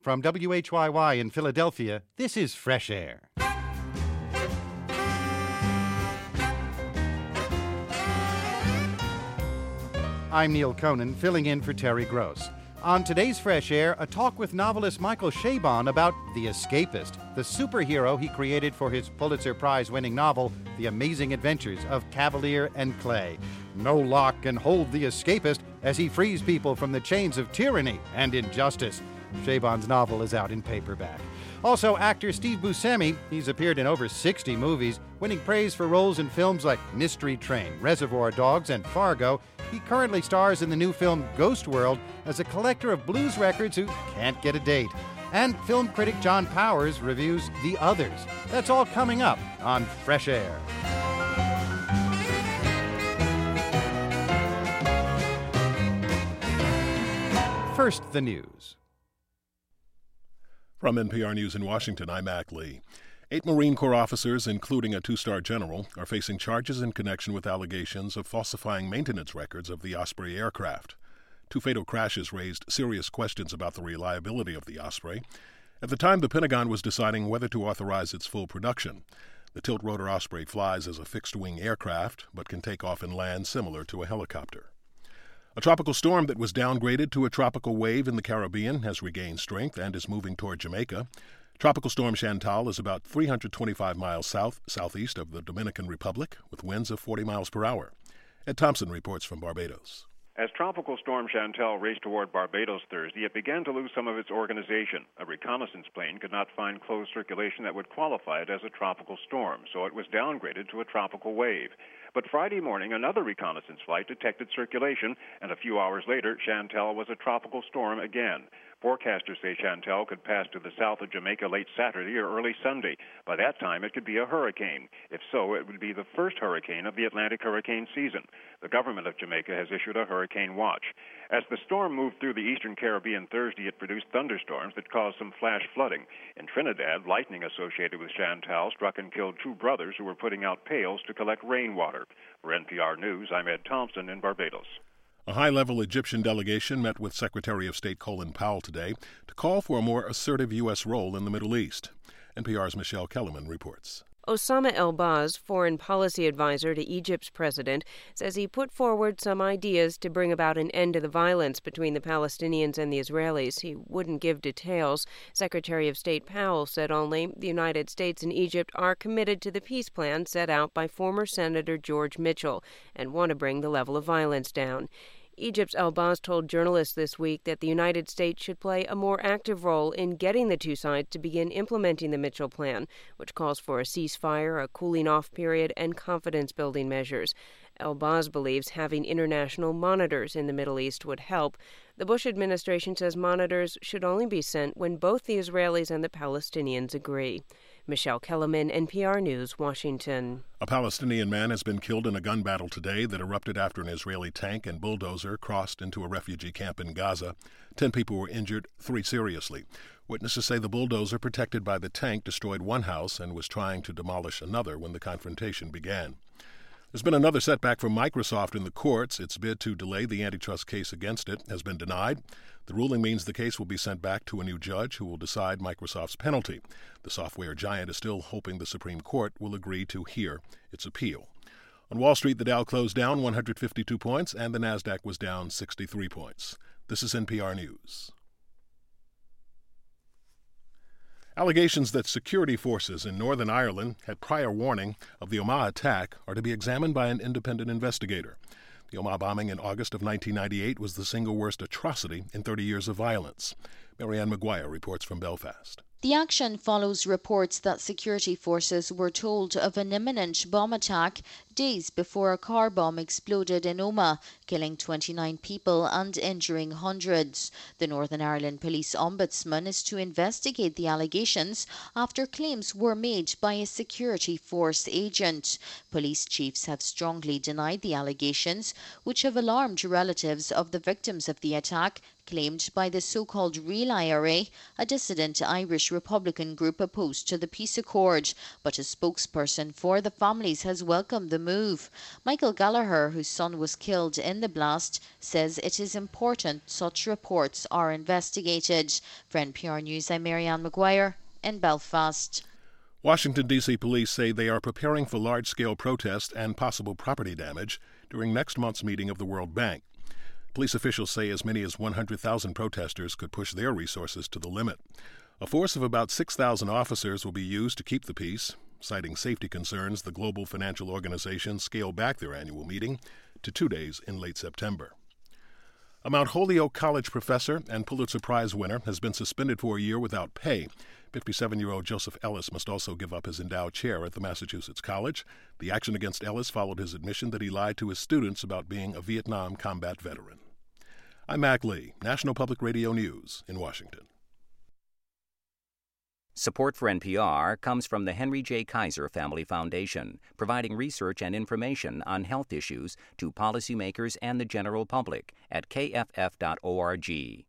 From WHYY in Philadelphia, this is Fresh Air. I'm Neil Conan, filling in for Terry Gross. On today's Fresh Air, a talk with novelist Michael Chabon about The Escapist, the superhero he created for his Pulitzer Prize-winning novel, The Amazing Adventures of Cavalier and Clay. No lock can hold the escapist as he frees people from the chains of tyranny and injustice. Chabon's novel is out in paperback. Also, actor Steve Buscemi, he's appeared in over 60 movies, winning praise for roles in films like Mystery Train, Reservoir Dogs, and Fargo. He currently stars in the new film Ghost World as a collector of blues records who can't get a date. And film critic John Powers reviews The Others. That's all coming up on Fresh Air. First, the news. From NPR News in Washington, I'm Mac Lee. 8 Marine Corps officers, including a 2-star general, are facing charges in connection with allegations of falsifying maintenance records of the Osprey aircraft. 2 fatal crashes raised serious questions about the reliability of the Osprey. At the time, the Pentagon was deciding whether to authorize its full production. The tilt-rotor Osprey flies as a fixed-wing aircraft, but can take off and land similar to a helicopter. A tropical storm that was downgraded to a tropical wave in the Caribbean has regained strength and is moving toward Jamaica. Tropical storm Chantal is about 325 miles southeast of the Dominican Republic, with winds of 40 miles per hour. Ed Thompson reports from Barbados. As Tropical Storm Chantal raced toward Barbados Thursday, it began to lose some of its organization. A reconnaissance plane could not find closed circulation that would qualify it as a tropical storm, so it was downgraded to a tropical wave. But Friday morning, another reconnaissance flight detected circulation, and a few hours later, Chantal was a tropical storm again. Forecasters say Chantal could pass to the south of Jamaica late Saturday or early Sunday. By that time, it could be a hurricane. If so, it would be the first hurricane of the Atlantic hurricane season. The government of Jamaica has issued a hurricane watch. As the storm moved through the eastern Caribbean Thursday, it produced thunderstorms that caused some flash flooding. In Trinidad, lightning associated with Chantal struck and killed 2 brothers who were putting out pails to collect rainwater. For NPR News, I'm Ed Thompson in Barbados. A high-level Egyptian delegation met with Secretary of State Colin Powell today to call for a more assertive U.S. role in the Middle East. NPR's Michelle Kellerman reports. Osama El-Baz, foreign policy advisor to Egypt's president, says he put forward some ideas to bring about an end to the violence between the Palestinians and the Israelis. He wouldn't give details. Secretary of State Powell said only the United States and Egypt are committed to the peace plan set out by former Senator George Mitchell and want to bring the level of violence down. Egypt's El-Baz told journalists this week that the United States should play a more active role in getting the two sides to begin implementing the Mitchell Plan, which calls for a ceasefire, a cooling-off period, and confidence-building measures. El-Baz believes having international monitors in the Middle East would help. The Bush administration says monitors should only be sent when both the Israelis and the Palestinians agree. Michelle Kellerman, NPR News, Washington. A Palestinian man has been killed in a gun battle today that erupted after an Israeli tank and bulldozer crossed into a refugee camp in Gaza. 10 people were injured, 3 seriously. Witnesses say the bulldozer, protected by the tank, destroyed one house and was trying to demolish another when the confrontation began. There's been another setback for Microsoft in the courts. Its bid to delay the antitrust case against it has been denied. The ruling means the case will be sent back to a new judge who will decide Microsoft's penalty. The software giant is still hoping the Supreme Court will agree to hear its appeal. On Wall Street, the Dow closed down 152 points and the Nasdaq was down 63 points. This is NPR News. Allegations that security forces in Northern Ireland had prior warning of the Omagh attack are to be examined by an independent investigator. The Omagh bombing in August of 1998 was the single worst atrocity in 30 years of violence. Marianne Maguire reports from Belfast. The action follows reports that security forces were told of an imminent bomb attack days before a car bomb exploded in Omagh, killing 29 people and injuring hundreds. The Northern Ireland Police Ombudsman is to investigate the allegations after claims were made by a security force agent. Police chiefs have strongly denied the allegations, which have alarmed relatives of the victims of the attack, claimed by the so-called Real IRA, a dissident Irish Republican group opposed to the peace accord, but a spokesperson for the families has welcomed the move. Michael Gallagher, whose son was killed in the blast, says it is important such reports are investigated. For NPR News, I'm Marianne Maguire in Belfast. Washington, D.C. police say they are preparing for large-scale protests and possible property damage during next month's meeting of the World Bank. Police officials say as many as 100,000 protesters could push their resources to the limit. A force of about 6,000 officers will be used to keep the peace. Citing safety concerns, the global financial organization scaled back their annual meeting to 2 days in late September. A Mount Holyoke College professor and Pulitzer Prize winner has been suspended for a year without pay. 57-year-old Joseph Ellis must also give up his endowed chair at the Massachusetts College. The action against Ellis followed his admission that he lied to his students about being a Vietnam combat veteran. I'm Mac Lee, National Public Radio News in Washington. Support for NPR comes from the Henry J. Kaiser Family Foundation, providing research and information on health issues to policymakers and the general public at kff.org.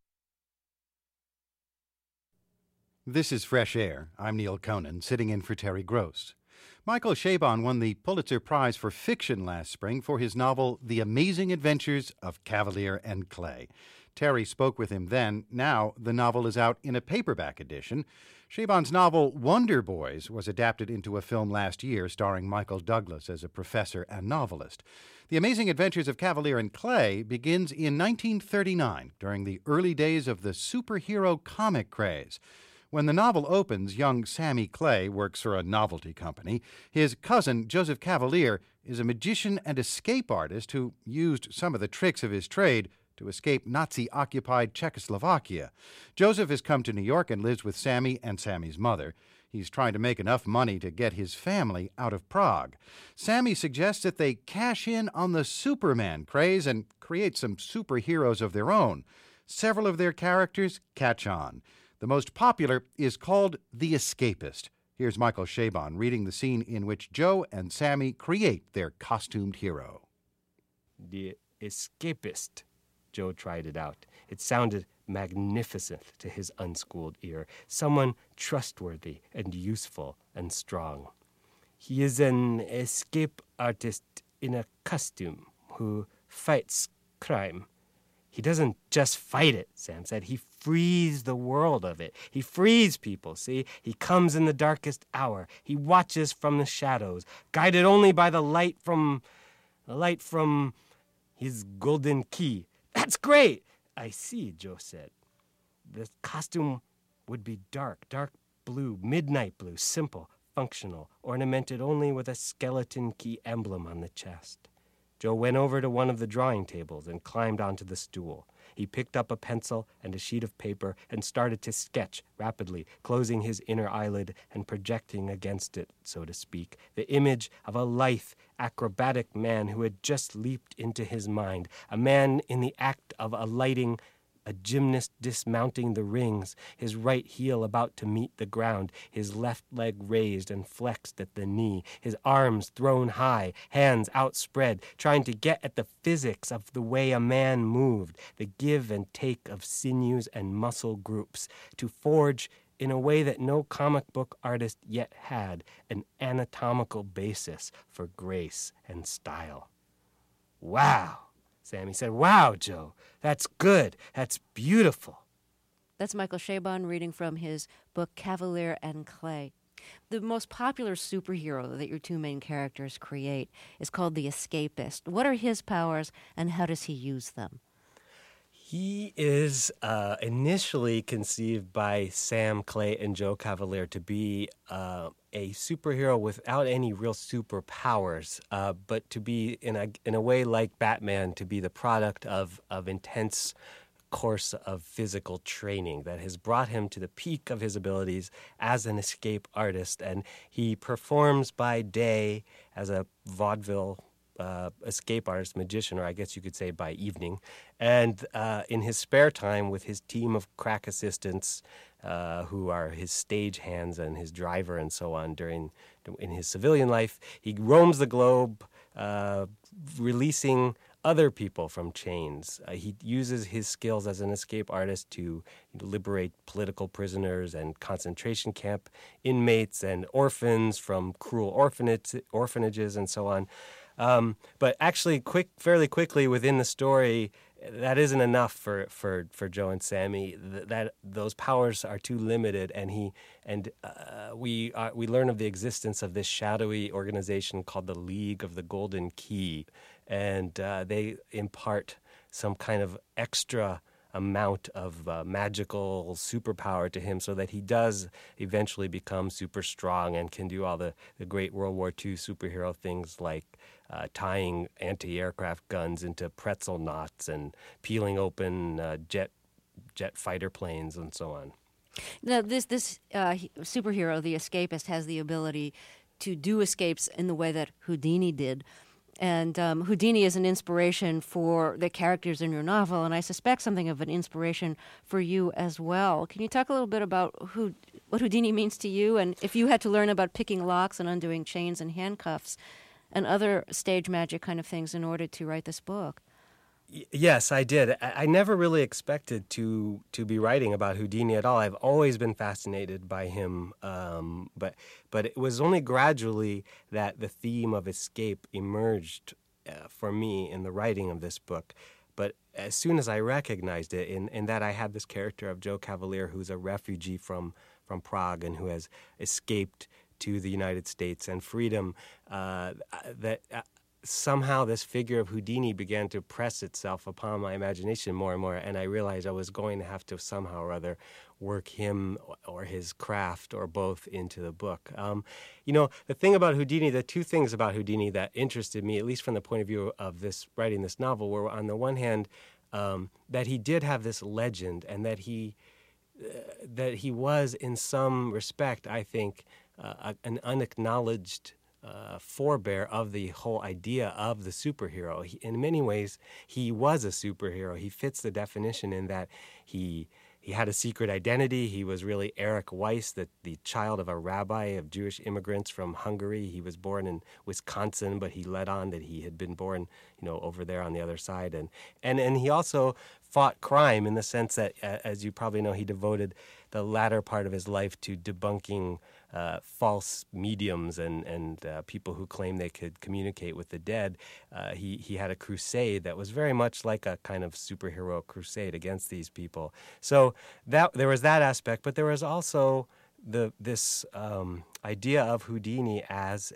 This is Fresh Air. I'm Neil Conan, sitting in for Terry Gross. Michael Chabon won the Pulitzer Prize for Fiction last spring for his novel The Amazing Adventures of Kavalier and Clay. Terry spoke with him then. Now the novel is out in a paperback edition. Chabon's novel Wonder Boys was adapted into a film last year starring Michael Douglas as a professor and novelist. The Amazing Adventures of Kavalier and Clay begins in 1939 during the early days of the superhero comic craze. When the novel opens, young Sammy Clay works for a novelty company. His cousin, Joseph Kavalier, is a magician and escape artist who used some of the tricks of his trade to escape Nazi-occupied Czechoslovakia. Joseph has come to New York and lives with Sammy and Sammy's mother. He's trying to make enough money to get his family out of Prague. Sammy suggests that they cash in on the Superman craze and create some superheroes of their own. Several of their characters catch on. The most popular is called The Escapist. Here's Michael Chabon reading the scene in which Joe and Sammy create their costumed hero. The Escapist. Joe tried it out. It sounded magnificent to his unschooled ear. Someone trustworthy and useful and strong. He is an escape artist in a costume who fights crime. He doesn't just fight it, Sam said. He frees the world of it. He frees people, see? He comes in the darkest hour. He watches from the shadows, guided only by the light from his golden key. That's great! I see, Joe said. The costume would be dark blue, midnight blue, simple, functional, ornamented only with a skeleton key emblem on the chest. Joe went over to one of the drawing tables and climbed onto the stool. He picked up a pencil and a sheet of paper and started to sketch rapidly, closing his inner eyelid and projecting against it, so to speak, the image of a lithe, acrobatic man who had just leaped into his mind, a man in the act of alighting, a gymnast dismounting the rings, his right heel about to meet the ground, his left leg raised and flexed at the knee, his arms thrown high, hands outspread, trying to get at the physics of the way a man moved, the give and take of sinews and muscle groups, to forge, in a way that no comic book artist yet had, an anatomical basis for grace and style. Wow! Sammy said, "Wow, Joe, that's good. That's beautiful." That's Michael Chabon reading from his book Kavalier and Clay. The most popular superhero that your two main characters create is called the Escapist. What are his powers, and how does he use them? He is initially conceived by Sam Clay and Joe Kavalier to be a superhero without any real superpowers, but to be in a way like Batman, to be the product of intense course of physical training that has brought him to the peak of his abilities as an escape artist. And he performs by day as a vaudeville escape artist, magician, or I guess you could say by evening. And in his spare time with his team of crack assistants, who are his stage hands and his driver and so on in his civilian life, he roams the globe, releasing other people from chains. He uses his skills as an escape artist to liberate political prisoners and concentration camp inmates and orphans from cruel orphanages and so on. But actually, fairly quickly within the story, that isn't enough for Joe and Sammy. That those powers are too limited, and we learn of the existence of this shadowy organization called the League of the Golden Key, and they impart some kind of extra amount of magical superpower to him so that he does eventually become super strong and can do all the great World War II superhero things like tying anti-aircraft guns into pretzel knots and peeling open jet fighter planes and so on. Now, this superhero, the escapist, has the ability to do escapes in the way that Houdini did. And Houdini is an inspiration for the characters in your novel, and I suspect something of an inspiration for you as well. Can you talk a little bit about what Houdini means to you, and if you had to learn about picking locks and undoing chains and handcuffs and other stage magic kind of things in order to write this book? Yes, I did. I never really expected to be writing about Houdini at all. I've always been fascinated by him, but it was only gradually that the theme of escape emerged for me in the writing of this book. But as soon as I recognized it, in that I had this character of Joe Cavalier, who's a refugee from Prague and who has escaped to the United States and freedom, somehow this figure of Houdini began to press itself upon my imagination more and more, and I realized I was going to have to somehow or other work him or his craft or both into the book. The thing about Houdini, the two things about Houdini that interested me, at least from the point of view of writing this novel, were on the one hand that he did have this legend, and that he was in some respect, I think, an unacknowledged forebear of the whole idea of the superhero. In many ways, he was a superhero. He fits the definition in that he had a secret identity. He was really Eric Weiss, the child of a rabbi of Jewish immigrants from Hungary. He was born in Wisconsin, but he let on that he had been born, over there on the other side. And he also fought crime in the sense that, as you probably know, he devoted the latter part of his life to debunking false mediums and people who claim they could communicate with the dead. He had a crusade that was very much like a kind of superhero crusade against these people. So there was that aspect, but there was also this idea of Houdini as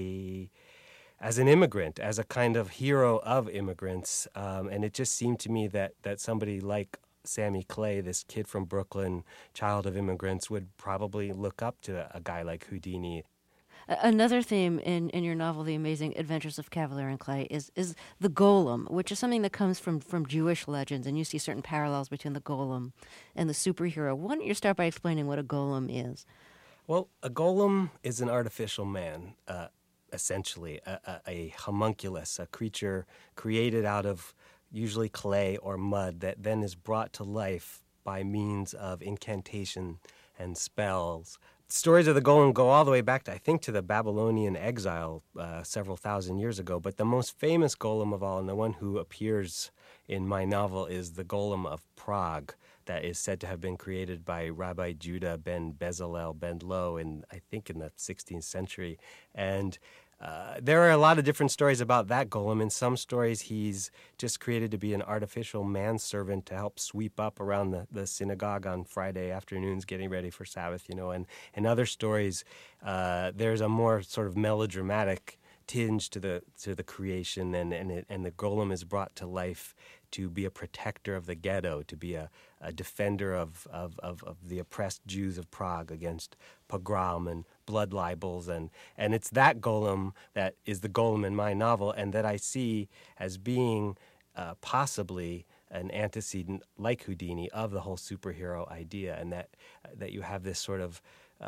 an immigrant, as a kind of hero of immigrants, and it just seemed to me that somebody like Sammy Clay, this kid from Brooklyn, child of immigrants, would probably look up to a guy like Houdini. Another theme in your novel, The Amazing Adventures of Cavalier and Clay, is the golem, which is something that comes from Jewish legends, and you see certain parallels between the golem and the superhero. Why don't you start by explaining what a golem is? Well, a golem is an artificial man, essentially, a homunculus, a creature created out of usually clay or mud that then is brought to life by means of incantation and spells. Stories of the golem go all the way back, to the Babylonian exile several thousand years ago, but the most famous golem of all, and the one who appears in my novel, is the golem of Prague, that is said to have been created by Rabbi Judah ben Bezalel ben Lo in the 16th century. And there are a lot of different stories about that golem. In some stories, he's just created to be an artificial manservant to help sweep up around the synagogue on Friday afternoons, getting ready for Sabbath, And in other stories, there's a more sort of melodramatic tinge to the creation, and the golem is brought to life to be a protector of the ghetto, to be a defender of the oppressed Jews of Prague against pogrom and blood libels, and it's that golem that is the golem in my novel, and that I see as being possibly an antecedent, like Houdini, of the whole superhero idea, and that you have this sort of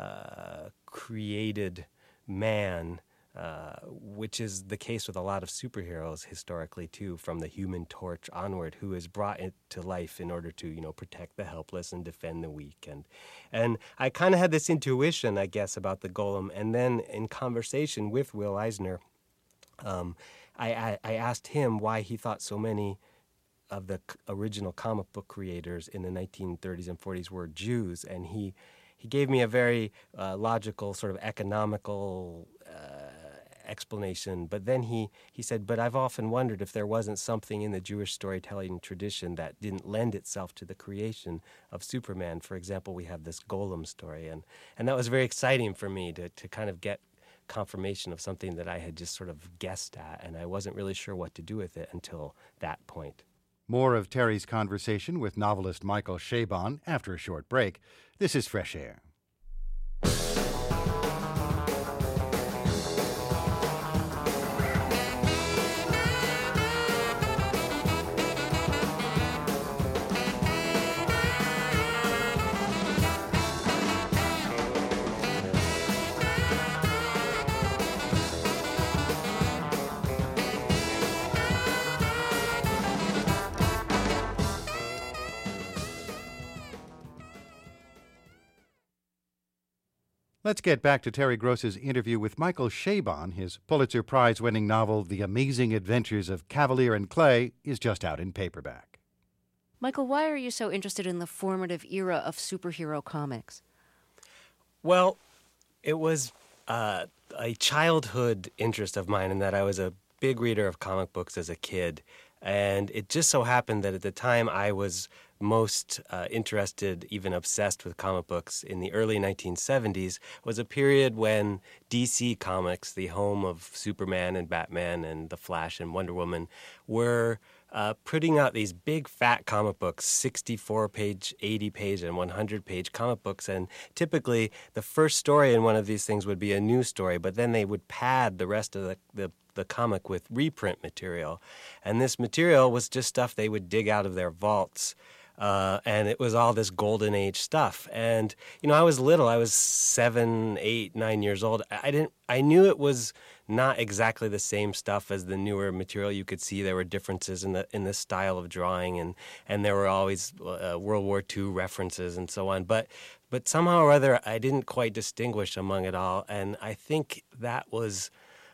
created man, which is the case with a lot of superheroes historically too, from the Human Torch onward, who is brought to life in order to protect the helpless and defend the weak. And I kind of had this intuition, I guess, about the golem, and then in conversation with Will Eisner, I asked him why he thought so many of the original comic book creators in the 1930s and 40s were Jews, and he gave me a very logical, sort of economical explanation. But then he said, but I've often wondered if there wasn't something in the Jewish storytelling tradition that didn't lend itself to the creation of Superman. For example, we have this Golem story, and that was very exciting for me to kind of get confirmation of something that I had just sort of guessed at, and I wasn't really sure what to do with it until that point. More of Terry's conversation with novelist Michael Chabon after a short break. This is Fresh Air. Let's get back to Terry Gross's interview with Michael Chabon. His Pulitzer Prize-winning novel, The Amazing Adventures of Kavalier and Clay, is just out in paperback. Michael, why are you so interested in the formative era of superhero comics? Well, it was a childhood interest of mine in that I was a big reader of comic books as a kid. And it just so happened that at the time I was most interested, even obsessed with comic books in the early 1970s, was a period when DC Comics, the home of Superman and Batman and The Flash and Wonder Woman, were putting out these big fat comic books, 64-page, 80-page, and 100-page comic books. And typically the first story in one of these things would be a new story, but then they would pad the rest of the comic with reprint material. And this material was just stuff they would dig out of their vaults. And it was all this golden age stuff. And, I was little. I was 7, 8, 9 years old. I knew it was not exactly the same stuff as the newer material. You could see there were differences in the style of drawing, and there were always World War II references and so on. But somehow or other, I didn't quite distinguish among it all. And I think that was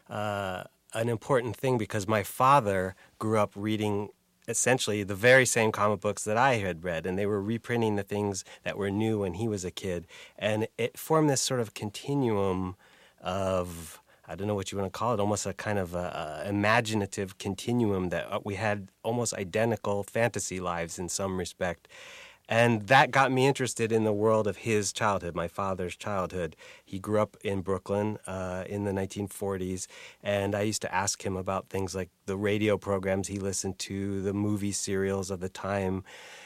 an important thing because my father grew up reading essentially the very same comic books that I had read, and they were reprinting the things that were new when he was a kid. And it formed this sort of continuum of, I don't know what you want to call it, almost a kind of imaginative continuum that we had almost identical fantasy lives in some respect. And that got me interested in the world of his childhood, my father's childhood. He grew up in Brooklyn in the 1940s, and I used to ask him about things like the radio programs he listened to, the movie serials of the time,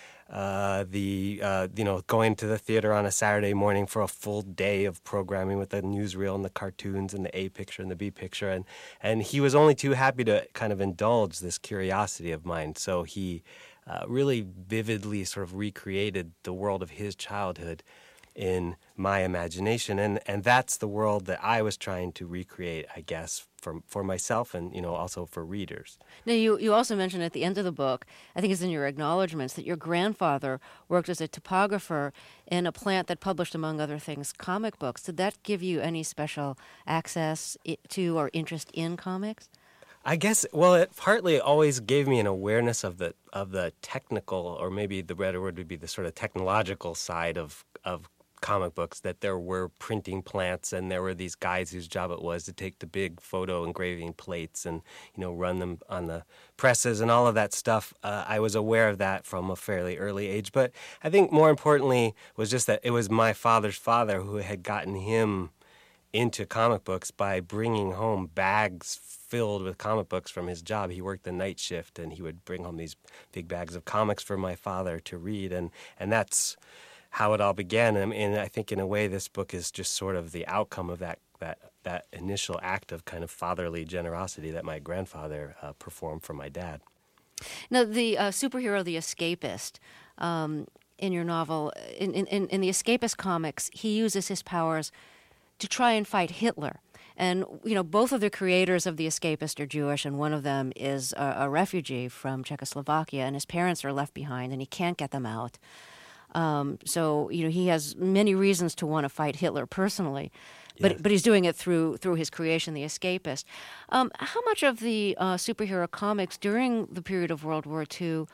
going to the theater on a Saturday morning for a full day of programming with the newsreel and the cartoons and the A picture and the B picture. And he was only too happy to kind of indulge this curiosity of mine. So he really vividly sort of recreated the world of his childhood in my imagination. And that's the world that I was trying to recreate, I guess, for myself and, also for readers. Now, you also mentioned at the end of the book, I think it's in your acknowledgments, that your grandfather worked as a typographer in a plant that published, among other things, comic books. Did that give you any special access to or interest in comics? I guess, well, it partly always gave me an awareness of the technical, or maybe the better word would be the sort of technological side of comic books, that there were printing plants and there were these guys whose job it was to take the big photo engraving plates and, run them on the presses and all of that stuff. I was aware of that from a fairly early age. But I think more importantly was just that it was my father's father who had gotten him into comic books by bringing home bags filled with comic books from his job. He worked the night shift, and he would bring home these big bags of comics for my father to read, and that's how it all began. And I think in a way this book is just sort of the outcome of that initial act of kind of fatherly generosity that my grandfather performed for my dad. Now, the superhero, the escapist, in your novel, in the escapist comics, he uses his powers to try and fight Hitler. And, both of the creators of The Escapist are Jewish, and one of them is a refugee from Czechoslovakia, and his parents are left behind, and he can't get them out. So he has many reasons to want to fight Hitler personally. But he's doing it through his creation, The Escapist. How much of the superhero comics during the period of World War II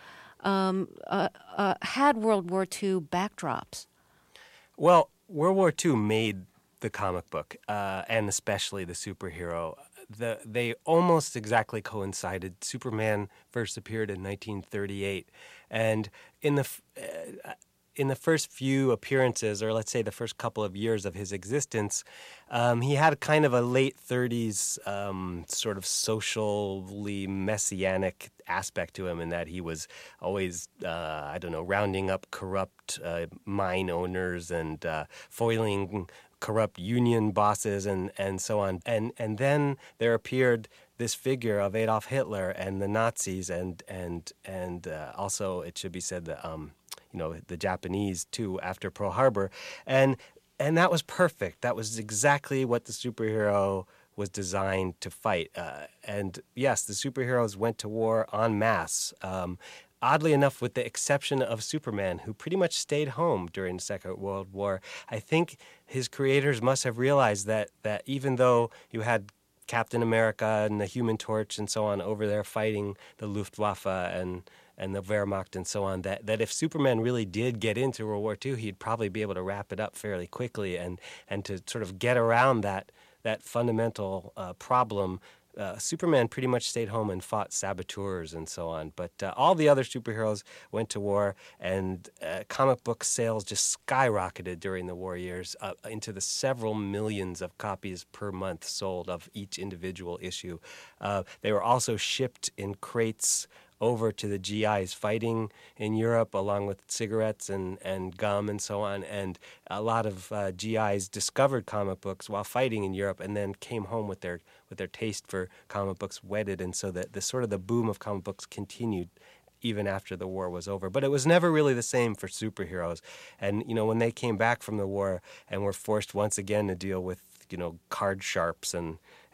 had World War II backdrops? Well, World War II made the comic book, and especially the superhero. They almost exactly coincided. Superman first appeared in 1938, and in the first few appearances, or let's say the first couple of years of his existence, he had kind of a late 30s sort of socially messianic aspect to him in that he was always, rounding up corrupt mine owners and foiling corrupt union bosses and so on. And then there appeared this figure of Adolf Hitler and the Nazis and also, it should be said, that the Japanese too after Pearl Harbor, and that was perfect. That was exactly what the superhero was designed to fight. And yes, the superheroes went to war en masse. Oddly enough, with the exception of Superman, who pretty much stayed home during the Second World War. I think his creators must have realized that even though you had Captain America and the Human Torch and so on over there fighting the Luftwaffe and the Wehrmacht and so on, that if Superman really did get into World War II, he'd probably be able to wrap it up fairly quickly and to sort of get around that fundamental problem. Superman pretty much stayed home and fought saboteurs and so on. But all the other superheroes went to war, and comic book sales just skyrocketed during the war years into the several millions of copies per month sold of each individual issue. They were also shipped in crates over to the GIs fighting in Europe, along with cigarettes and gum and so on. And a lot of GIs discovered comic books while fighting in Europe, and then came home with their taste for comic books whetted, and so that the boom of comic books continued even after the war was over. But it was never really the same for superheroes. And when they came back from the war and were forced once again to deal with card sharps and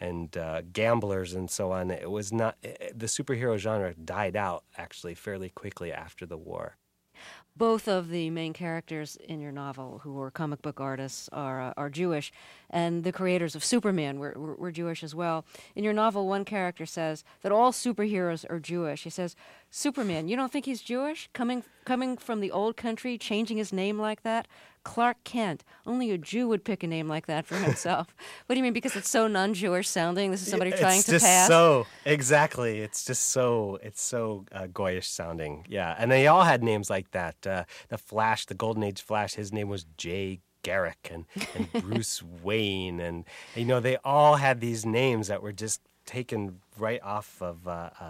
gamblers and so on, it was not, the superhero genre died out actually fairly quickly after the war. Both of the main characters in your novel, who were comic book artists, are Jewish, and the creators of Superman were Jewish as well. In your novel, one character says that all superheroes are Jewish. He says, "Superman, you don't think he's Jewish? Coming from the old country, changing his name like that? Clark Kent, only a Jew would pick a name like that for himself." What do you mean? Because it's so non-Jewish sounding? This is somebody trying to pass? Exactly. It's so Goyish sounding. Yeah, and they all had names like that. The Flash, the Golden Age Flash, his name was Jay Garrick, and Bruce Wayne, and they all had these names that were just taken right off of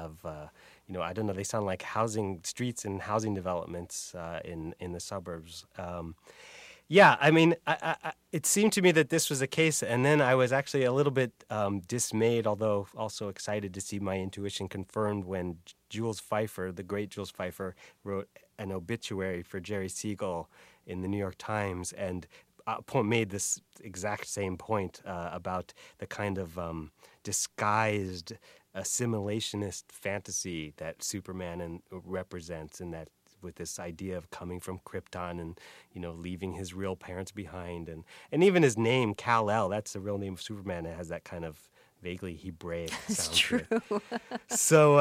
I don't know, they sound like housing streets and housing developments in the suburbs. Yeah, I mean, it seemed to me that this was the case, and then I was actually a little bit dismayed, although also excited to see my intuition confirmed when Jules Feiffer, the great Jules Feiffer, wrote an obituary for Jerry Siegel in the New York Times, and made this exact same point about the kind of disguised assimilationist fantasy that Superman represents, and that with this idea of coming from Krypton and leaving his real parents behind, and even his name Kal-El, that's the real name of Superman. It has that kind of vaguely Hebraic sound. It's true. So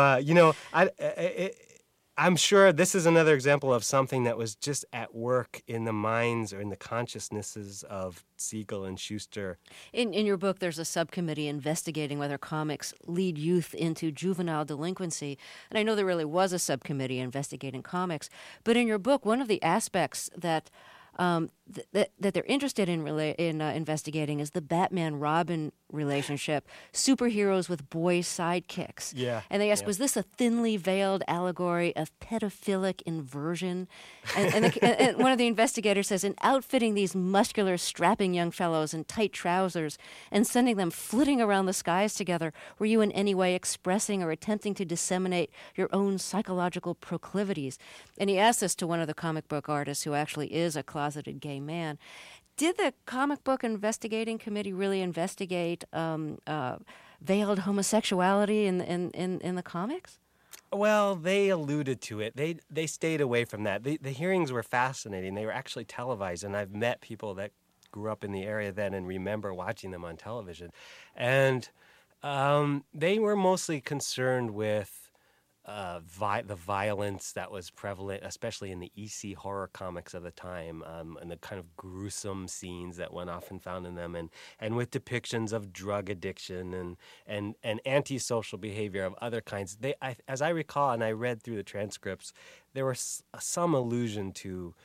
I'm sure this is another example of something that was just at work in the minds or in the consciousnesses of Siegel and Shuster. In your book, there's a subcommittee investigating whether comics lead youth into juvenile delinquency. And I know there really was a subcommittee investigating comics. But in your book, one of the aspects that that they're interested in investigating is the Batman-Robin relationship, superheroes with boy sidekicks. Yeah. And they asked, was this a thinly veiled allegory of pedophilic inversion? And one of the investigators says, in outfitting these muscular, strapping young fellows in tight trousers and sending them flitting around the skies together, were you in any way expressing or attempting to disseminate your own psychological proclivities? And he asked this to one of the comic book artists who actually is a closeted gay man. Did the comic book investigating committee really investigate veiled homosexuality in the comics? Well, they alluded to it. They stayed away from that. The hearings were fascinating. They were actually televised, and I've met people that grew up in the area then and remember watching them on television. And they were mostly concerned with the violence that was prevalent, especially in the EC horror comics of the time, and the kind of gruesome scenes that one often found in them, and with depictions of drug addiction and antisocial behavior of other kinds. As I recall, and I read through the transcripts, there was some allusion to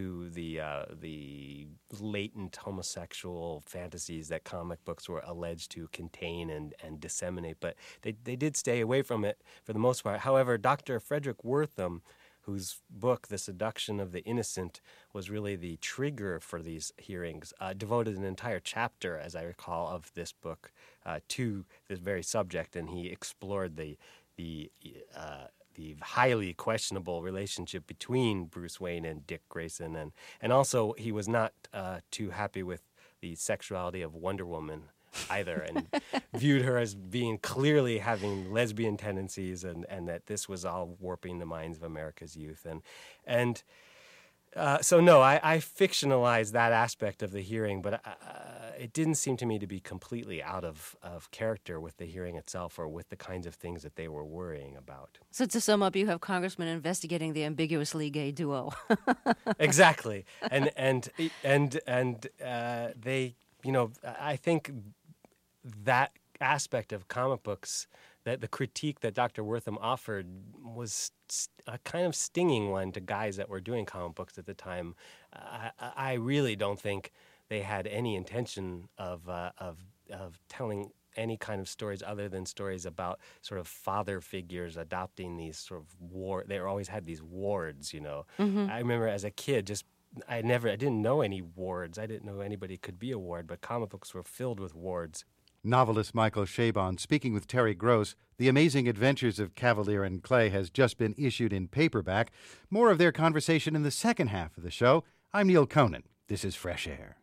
the latent homosexual fantasies that comic books were alleged to contain and disseminate, but they did stay away from it for the most part. However, Dr. Frederick Wortham, whose book, The Seduction of the Innocent, was really the trigger for these hearings, devoted an entire chapter, as I recall, of this book to this very subject, and he explored the highly questionable relationship between Bruce Wayne and Dick Grayson, and also he was not too happy with the sexuality of Wonder Woman either, and viewed her as being clearly having lesbian tendencies, and that this was all warping the minds of America's youth, and so no, I fictionalized that aspect of the hearing, but it didn't seem to me to be completely out of character with the hearing itself or with the kinds of things that they were worrying about. So to sum up, you have congressmen investigating the ambiguously gay duo. Exactly, and they, I think that aspect of comic books, that the critique that Dr. Wortham offered was a kind of stinging one to guys that were doing comic books at the time. I really don't think they had any intention of telling any kind of stories other than stories about sort of father figures adopting these sort of they always had these wards, Mm-hmm. I remember as a kid, I didn't know any wards. I didn't know anybody could be a ward, but comic books were filled with wards. Novelist Michael Chabon speaking with Terry Gross. The Amazing Adventures of Kavalier and Clay has just been issued in paperback. More of their conversation in the second half of the show. I'm Neil Conan. This is Fresh Air.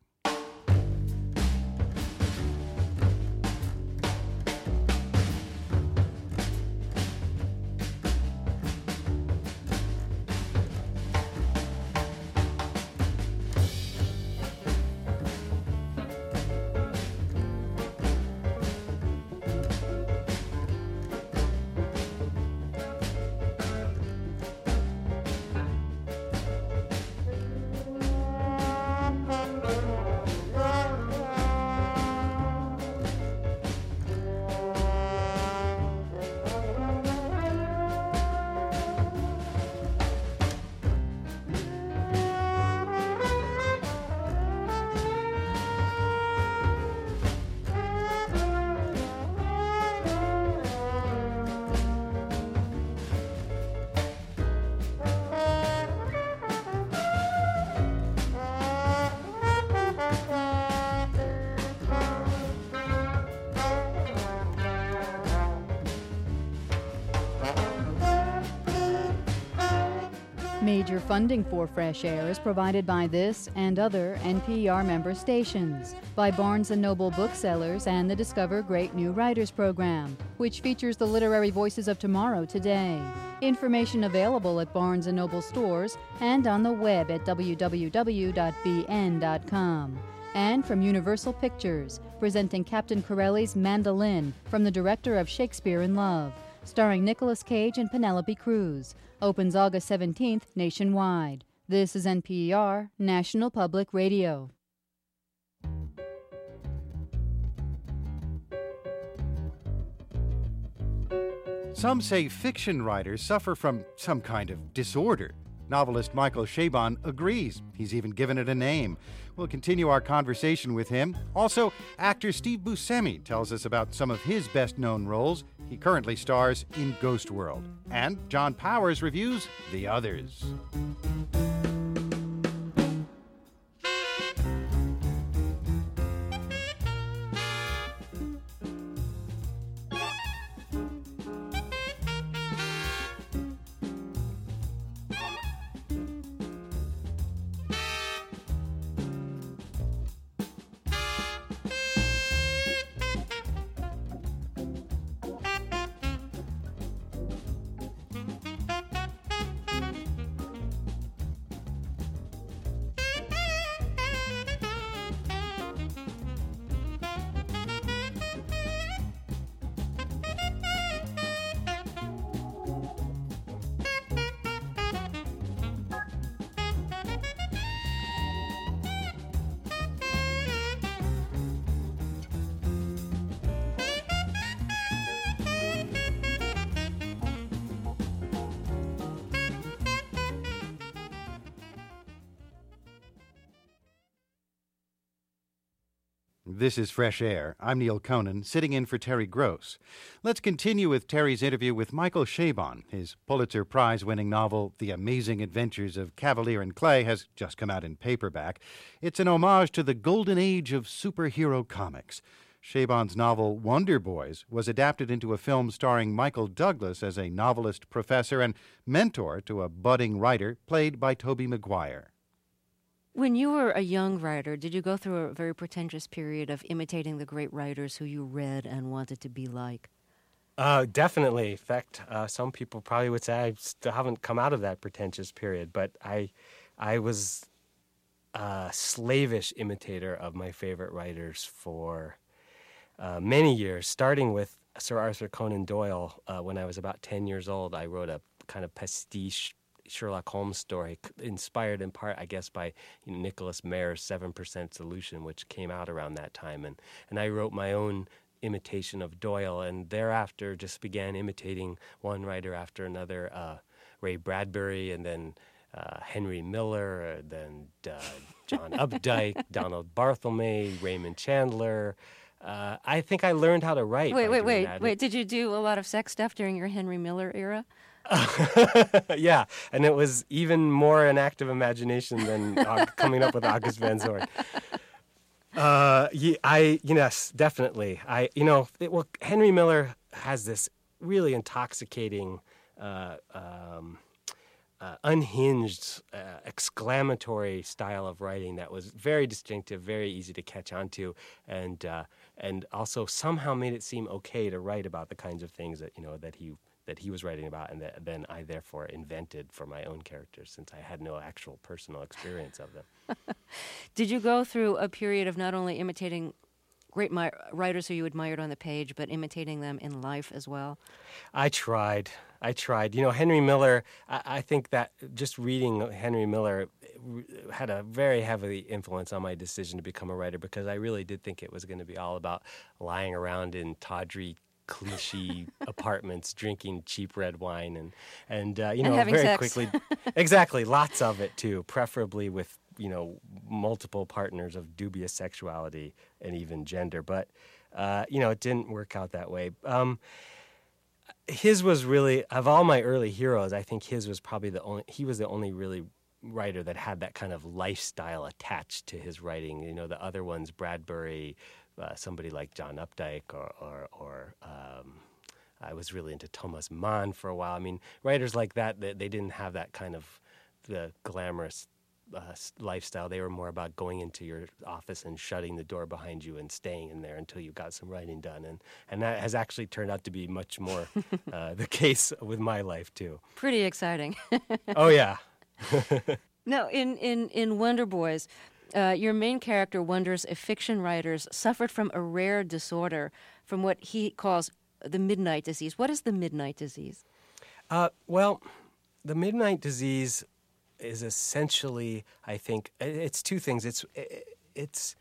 Major funding for Fresh Air is provided by this and other NPR member stations, by Barnes & Noble Booksellers and the Discover Great New Writers program, which features the literary voices of tomorrow today. Information available at Barnes & Noble stores and on the web at www.bn.com. And from Universal Pictures, presenting Captain Corelli's Mandolin from the director of Shakespeare in Love, starring Nicolas Cage and Penelope Cruz. Opens August 17th nationwide. This is NPR, National Public Radio. Some say fiction writers suffer from some kind of disorder. Novelist Michael Chabon agrees. He's even given it a name. We'll continue our conversation with him. Also, actor Steve Buscemi tells us about some of his best-known roles. He currently stars in Ghost World. And John Powers reviews The Others. This is Fresh Air. I'm Neil Conan, sitting in for Terry Gross. Let's continue with Terry's interview with Michael Chabon. His Pulitzer Prize-winning novel, The Amazing Adventures of Kavalier and Clay, has just come out in paperback. It's an homage to the golden age of superhero comics. Chabon's novel, Wonder Boys, was adapted into a film starring Michael Douglas as a novelist, professor, and mentor to a budding writer, played by Tobey Maguire. When you were a young writer, did you go through a very pretentious period of imitating the great writers who you read and wanted to be like? Definitely. In fact, some people probably would say I still haven't come out of that pretentious period, but I was a slavish imitator of my favorite writers for many years, starting with Sir Arthur Conan Doyle. When I was about 10 years old, I wrote a kind of pastiche Sherlock Holmes story, inspired in part, I guess, by Nicholas Mayer's 7% Solution, which came out around that time. And I wrote my own imitation of Doyle, and thereafter just began imitating one writer after another, Ray Bradbury, and then Henry Miller, then John Updike, Donald Barthelme, Raymond Chandler. I think I learned how to write. Wait. Did you do a lot of sex stuff during your Henry Miller era? Yeah, and it was even more an act of imagination than coming up with August Van Zorn. Yes, definitely. Henry Miller has this really intoxicating, unhinged, exclamatory style of writing that was very distinctive, very easy to catch on to, and also somehow made it seem okay to write about the kinds of things that he was writing about, and that then I therefore invented for my own characters, since I had no actual personal experience of them. Did you go through a period of not only imitating great writers who you admired on the page, but imitating them in life as well? I tried. Henry Miller, I think that just reading Henry Miller had a very heavy influence on my decision to become a writer, because I really did think it was going to be all about lying around in tawdry, cliche apartments, drinking cheap red wine, and having very sex. Quickly, exactly, lots of it too, preferably with multiple partners of dubious sexuality and even gender. But it didn't work out that way. His was really, of all my early heroes, I think his was probably the only really writer that had that kind of lifestyle attached to his writing. The other ones, Bradbury, somebody like John Updike, or I was really into Thomas Mann for a while. I mean, writers like that, they didn't have that kind of the glamorous lifestyle. They were more about going into your office and shutting the door behind you and staying in there until you got some writing done. And that has actually turned out to be much more the case with my life, too. Pretty exciting. Oh, yeah. Now, in Wonder Boys, your main character wonders if fiction writers suffered from a rare disorder, from what he calls the midnight disease. What is the midnight disease? Well, the midnight disease is essentially, I think, it's two things. It's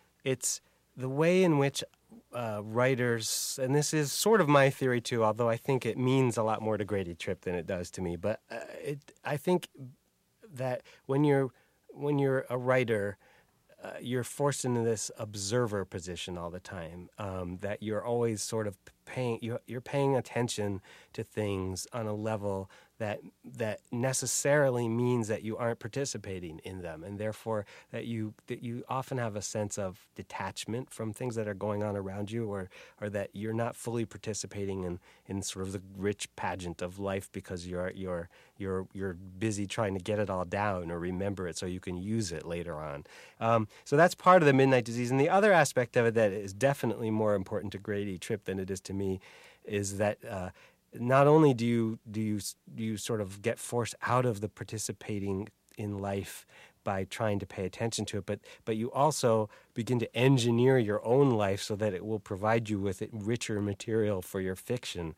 the way in which writers, and this is sort of my theory too, although I think it means a lot more to Grady Tripp than it does to me. But I think that when you're a writer, you're forced into this observer position all the time. That you're always sort of you're paying attention to things on a level that necessarily means that you aren't participating in them, and therefore that you often have a sense of detachment from things that are going on around you, or that you're not fully participating in sort of the rich pageant of life because you're busy trying to get it all down or remember it so you can use it later on. So that's part of the midnight disease, and the other aspect of it that is definitely more important to Grady Tripp than it is to me is that not only do you sort of get forced out of the participating in life by trying to pay attention to it, but you also begin to engineer your own life so that it will provide you with richer material for your fiction.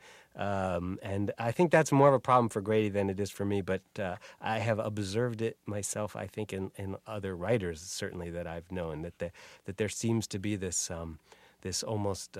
And I think that's more of a problem for Grady than it is for me, but I have observed it myself, I think, in other writers, certainly, that I've known, that there seems to be this almost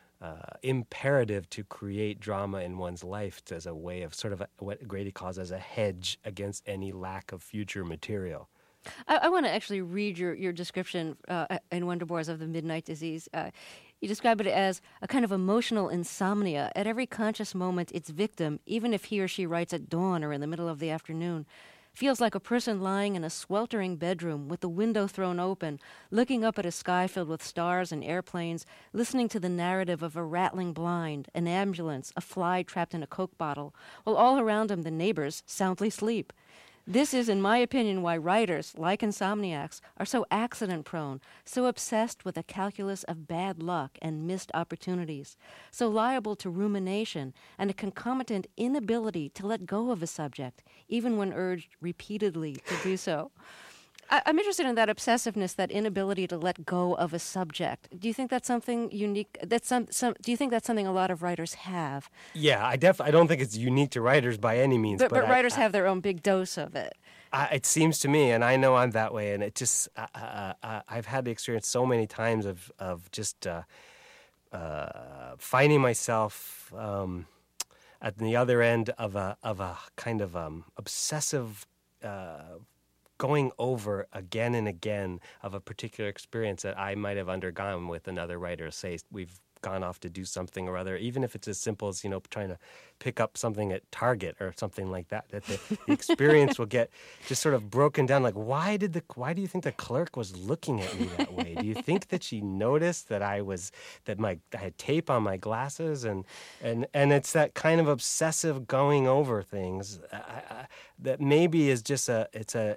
imperative to create drama in one's life as a way of sort of what Grady calls as a hedge against any lack of future material. I want to actually read your description in Wonder Boars of the Midnight Disease. You describe it as a kind of emotional insomnia. At every conscious moment, its victim, even if he or she writes at dawn or in the middle of the afternoon, feels like a person lying in a sweltering bedroom with the window thrown open, looking up at a sky filled with stars and airplanes, listening to the narrative of a rattling blind, an ambulance, a fly trapped in a Coke bottle, while all around him the neighbors soundly sleep. This is, in my opinion, why writers, like insomniacs, are so accident-prone, so obsessed with the calculus of bad luck and missed opportunities, so liable to rumination and a concomitant inability to let go of a subject, even when urged repeatedly to do so. I'm interested in that obsessiveness, that inability to let go of a subject. Do you think that's something unique? Do you think that's something a lot of writers have? Yeah, I don't think it's unique to writers by any means. But writers have their own big dose of it. It seems to me, and I know I'm that way, and it just I've had the experience so many times of just finding myself at the other end of a kind of obsessive. Going over again and again of a particular experience that I might have undergone with another writer. Say we've gone off to do something or other, even if it's as simple as, trying to pick up something at Target or something like that, that the experience will get just sort of broken down. Like, why do you think the clerk was looking at me that way? Do you think that she noticed that I had tape on my glasses? And it's that kind of obsessive going over things that maybe is just a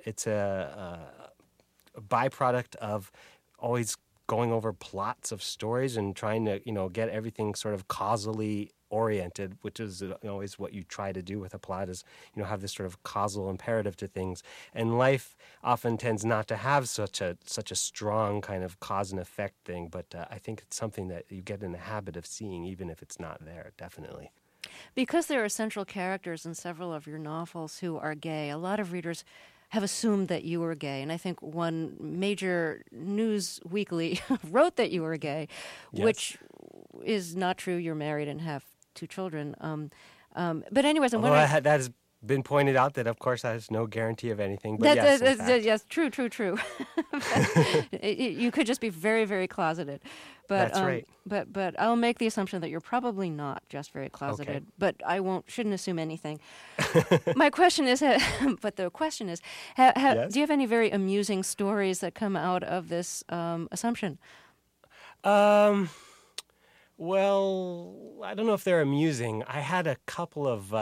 byproduct of always going over plots of stories and trying to, get everything sort of causally oriented, which is always what you try to do with a plot is, have this sort of causal imperative to things. And life often tends not to have such a strong kind of cause and effect thing, but I think it's something that you get in the habit of seeing, even if it's not there, definitely. Because there are central characters in several of your novels who are gay, a lot of readers have assumed that you were gay. And I think one major news weekly wrote that you were gay, yes. Which is not true. You're married and have 2 children. But anyways, that has been pointed out that, of course, that is no guarantee of anything. But yes, true. You could just be very, very closeted. But, that's right. But I'll make the assumption that you're probably not just very closeted. Okay. But I shouldn't assume anything. My question is, but the question is, yes? Do you have any very amusing stories that come out of this assumption? Well, I don't know if they're amusing. I had a couple of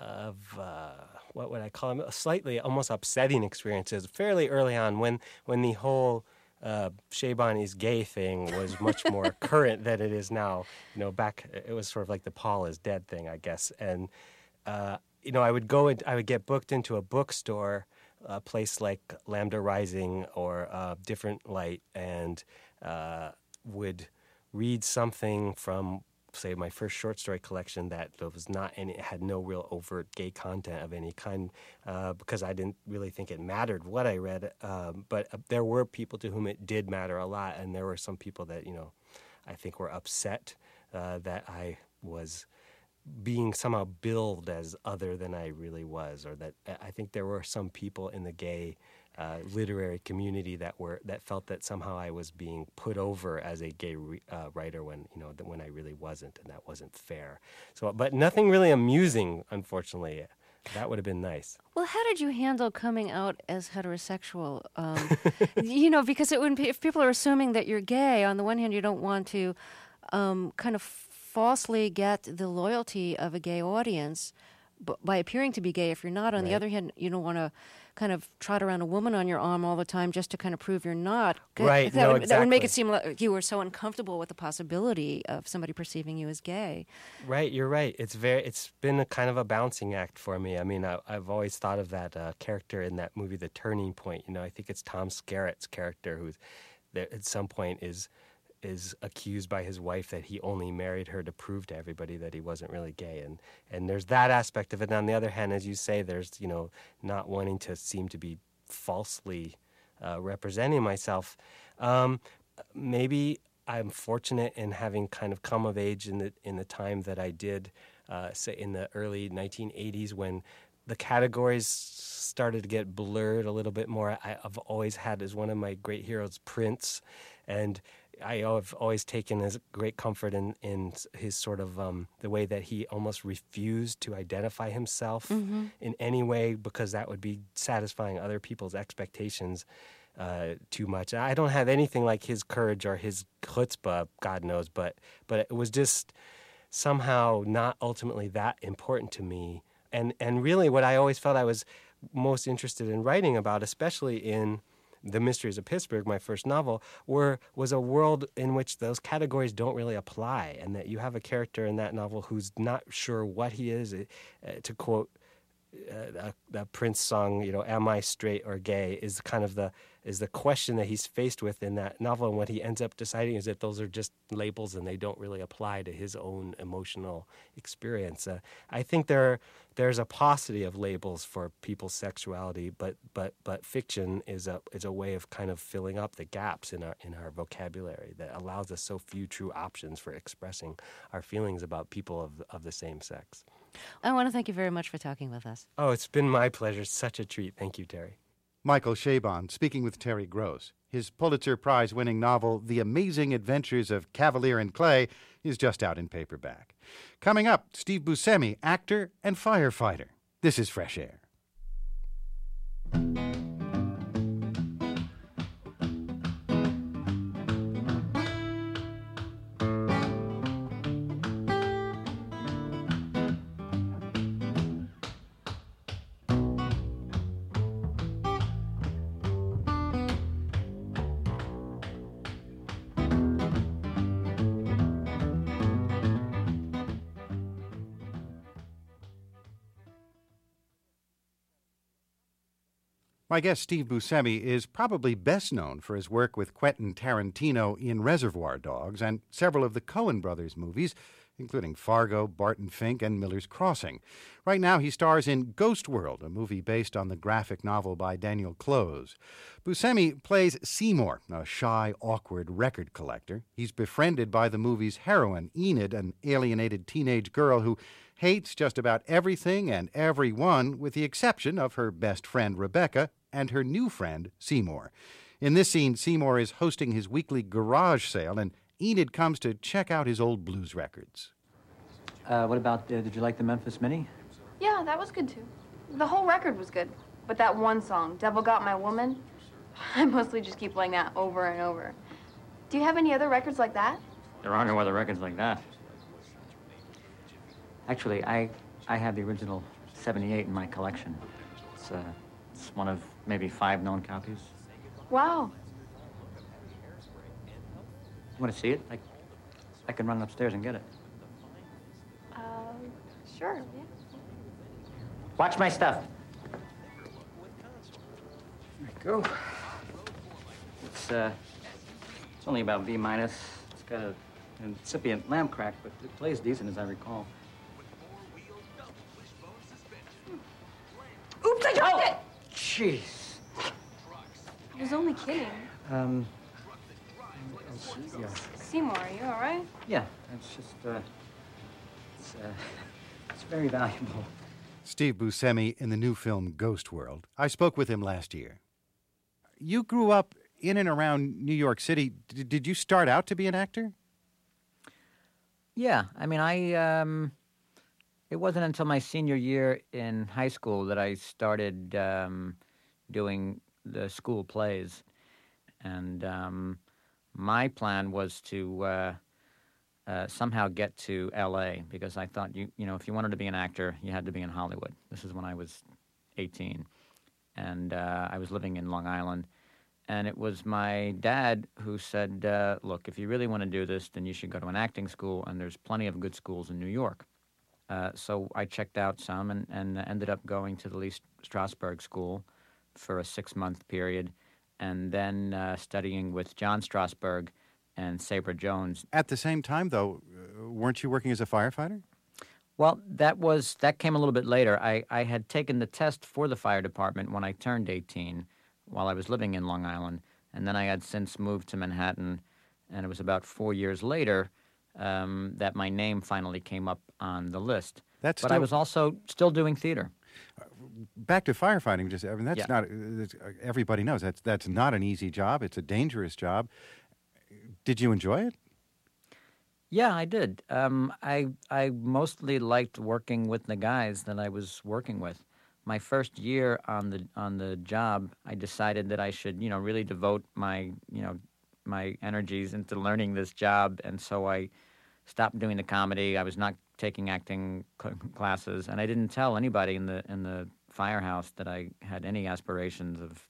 what would I call them? Slightly almost upsetting experiences fairly early on when the whole Chabon is gay thing was much more current than it is now. Back it was sort of like the Paul is dead thing, I guess. And I would get booked into a bookstore, a place like Lambda Rising or Different Light, and would read something from, say, my first short story collection that was not any, had no real overt gay content of any kind, because I didn't really think it mattered what I read. But there were people to whom it did matter a lot, and there were some people that I think were upset that I was being somehow billed as other than I really was, or that I think there were some people in the gay literary community that felt that somehow I was being put over as a gay writer when I really wasn't, and that wasn't fair. So, but nothing really amusing, unfortunately. That would have been nice. Well, how did you handle coming out as heterosexual? Because it wouldn't be, if people are assuming that you're gay. On the one hand, you don't want to kind of falsely get the loyalty of a gay audience by appearing to be gay if you're not. On the other hand, you don't want to kind of trot around a woman on your arm all the time just to kind of prove you're not. Right, That would make it seem like you were so uncomfortable with the possibility of somebody perceiving you as gay. Right, you're right. It's been a kind of a balancing act for me. I mean, I've always thought of that character in that movie, The Turning Point. I think it's Tom Skerritt's character who at some point is accused by his wife that he only married her to prove to everybody that he wasn't really gay. And there's that aspect of it. And on the other hand, as you say, there's, not wanting to seem to be falsely representing myself. Maybe I'm fortunate in having kind of come of age in the time that I did, say in the early 1980s when the categories started to get blurred a little bit more. I've always had as one of my great heroes Prince, and I've always taken as great comfort in his sort of the way that he almost refused to identify himself in any way because that would be satisfying other people's expectations too much. I don't have anything like his courage or his chutzpah, God knows, but it was just somehow not ultimately that important to me. And really what I always felt I was most interested in writing about, especially in The Mysteries of Pittsburgh, my first novel, was a world in which those categories don't really apply, and that you have a character in that novel who's not sure what he is. To quote the Prince song, "Am I straight or gay?" is kind of the question that he's faced with in that novel, and what he ends up deciding is that those are just labels and they don't really apply to his own emotional experience. I think there's a paucity of labels for people's sexuality, but fiction is a way of kind of filling up the gaps in our vocabulary that allows us so few true options for expressing our feelings about people of the same sex. I want to thank you very much for talking with us. Oh, it's been my pleasure. Such a treat. Thank you, Terry. Michael Chabon speaking with Terry Gross. His Pulitzer Prize-winning novel, The Amazing Adventures of Cavalier and Clay, is just out in paperback. Coming up, Steve Buscemi, actor and firefighter. This is Fresh Air. My guest, Steve Buscemi, is probably best known for his work with Quentin Tarantino in Reservoir Dogs and several of the Coen brothers movies, including Fargo, Barton Fink, and Miller's Crossing. Right now, he stars in Ghost World, a movie based on the graphic novel by Daniel Clowes. Buscemi plays Seymour, a shy, awkward record collector. He's befriended by the movie's heroine, Enid, an alienated teenage girl who hates just about everything and everyone with the exception of her best friend, Rebecca, and her new friend, Seymour. In this scene, Seymour is hosting his weekly garage sale, and Enid comes to check out his old blues records. What about, did you like the Memphis Mini? Yeah, that was good too. The whole record was good. But that one song, Devil Got My Woman, I mostly just keep playing that over and over. Do you have any other records like that? There are no other records like that. Actually, I have the original 78 in my collection. It's one of maybe 5 known copies. Wow. You want to see it? I can run upstairs and get it. Sure, yeah. Watch my stuff. There we go. It's only about B-. It's got an incipient lamp crack, but it plays decent as I recall. Oops, I dropped it! Jeez. I was only kidding. Yeah. Seymour, are you all right? Yeah, it's just, it's very valuable. Steve Buscemi in the new film Ghost World. I spoke with him last year. You grew up in and around New York City. Did you start out to be an actor? Yeah, I mean, it wasn't until my senior year in high school that I started doing the school plays. And my plan was to somehow get to L.A. because I thought, you know, if you wanted to be an actor, you had to be in Hollywood. This is when I was 18. And I was living in Long Island. And it was my dad who said, look, if you really want to do this, then you should go to an acting school, and there's plenty of good schools in New York. So I checked out some and ended up going to the Lee Strasberg School for a 6-month period, and then studying with John Strasberg and Sabra Jones. At the same time, though, weren't you working as a firefighter? Well, that came a little bit later. I had taken the test for the fire department when I turned 18 while I was living in Long Island, and then I had since moved to Manhattan, and it was about 4 years later that my name finally came up on the list. But I was also still doing theater. back to firefighting, I mean, that's Yeah. everybody knows that's not an easy job. It's a dangerous job. Did you enjoy it? Yeah, I did. I mostly liked working with the guys that I was working with. My first year on the job, I decided that I should, really devote my energies into learning this job, and so I stopped doing the comedy. I was not taking acting classes, and I didn't tell anybody in the firehouse that I had any aspirations of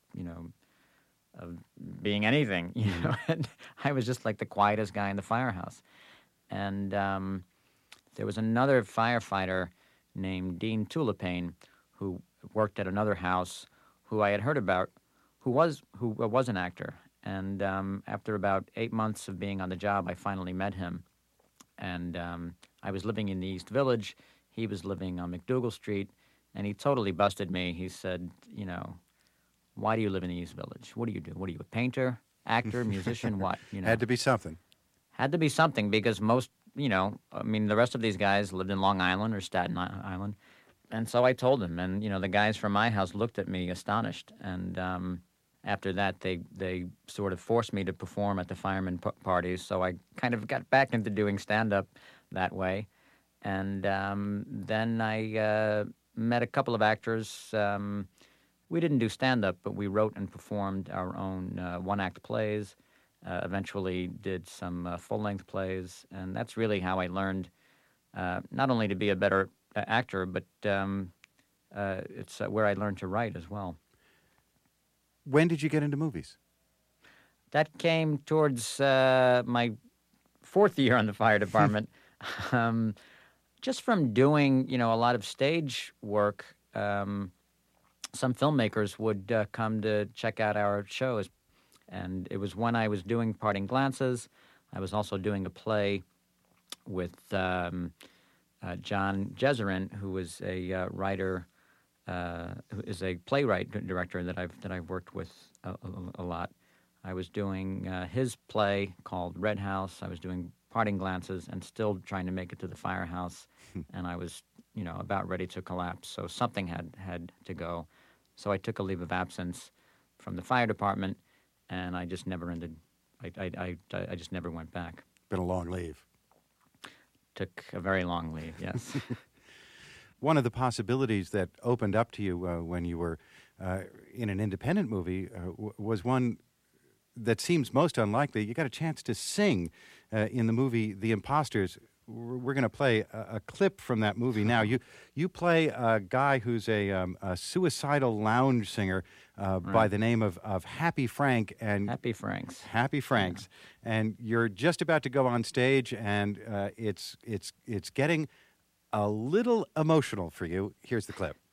being anything. And I was just like the quietest guy in the firehouse. And there was another firefighter named Dean Tulipane who worked at another house who I had heard about, who was an actor. And after about 8 months of being on the job, I finally met him. And I was living in the East Village. He was living on McDougal Street. And he totally busted me. He said, why do you live in the East Village? What do you do? What are you, a painter, actor, musician, what? Had to be something. Had to be something because most, the rest of these guys lived in Long Island or Staten Island. And so I told him, and, the guys from my house looked at me astonished. And after that, they sort of forced me to perform at the fireman parties. So I kind of got back into doing stand-up that way. And then I met a couple of actors. We didn't do stand-up, but we wrote and performed our own one-act plays. Eventually did some full-length plays, and that's really how I learned not only to be a better actor, but it's where I learned to write as well. When did you get into movies? That came towards my fourth year on the fire department. Just from doing, a lot of stage work, some filmmakers would come to check out our shows. And it was when I was doing Parting Glances. I was also doing a play with John Jezerin, who is a writer, who is a playwright director that I've worked with a lot. I was doing his play called Red House. I was doing Parting Glances and still trying to make it to the firehouse. And I was, about ready to collapse. So something had to go. So I took a leave of absence from the fire department. And I just never ended. I just never went back. Been a long leave. Took a very long leave, yes. One of the possibilities that opened up to you when you were in an independent movie was one that seems most unlikely. You got a chance to sing in the movie The Imposters. We're going to play a clip from that movie now. You play a guy who's a suicidal lounge singer by the name of Happy Frank. And Happy Franks. Happy Franks. Yeah. And you're just about to go on stage, and it's getting a little emotional for you. Here's the clip.